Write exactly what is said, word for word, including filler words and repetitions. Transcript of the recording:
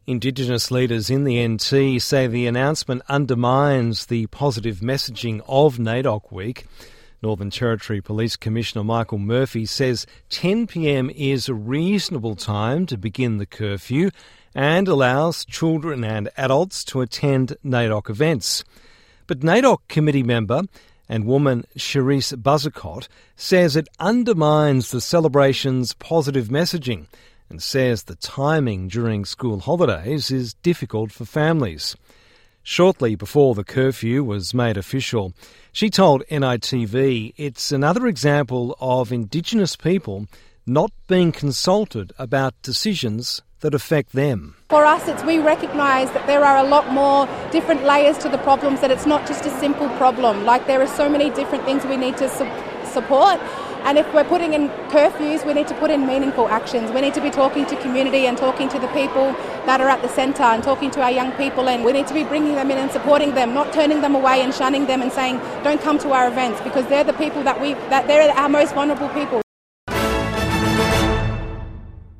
Indigenous leaders in the N T say the announcement undermines the positive messaging of NAIDOC Week. Northern Territory Police Commissioner Michael Murphy says ten p m is a reasonable time to begin the curfew and allows children and adults to attend NAIDOC events. But NAIDOC committee member and woman Cherise Buzzacott says it undermines the celebration's positive messaging and says the timing during school holidays is difficult for families. Shortly before the curfew was made official, she told N I T V it's another example of Indigenous people not being consulted about decisions that affect them. For us, it's we recognise that there are a lot more different layers to the problems, that it's not just a simple problem. Like, there are so many different things we need to su- support. And if we're putting in curfews, we need to put in meaningful actions. We need to be talking to community and talking to the people that are at the centre and talking to our young people, and we need to be bringing them in and supporting them, not turning them away and shunning them and saying, don't come to our events, because they're the people that we, that they're our most vulnerable people.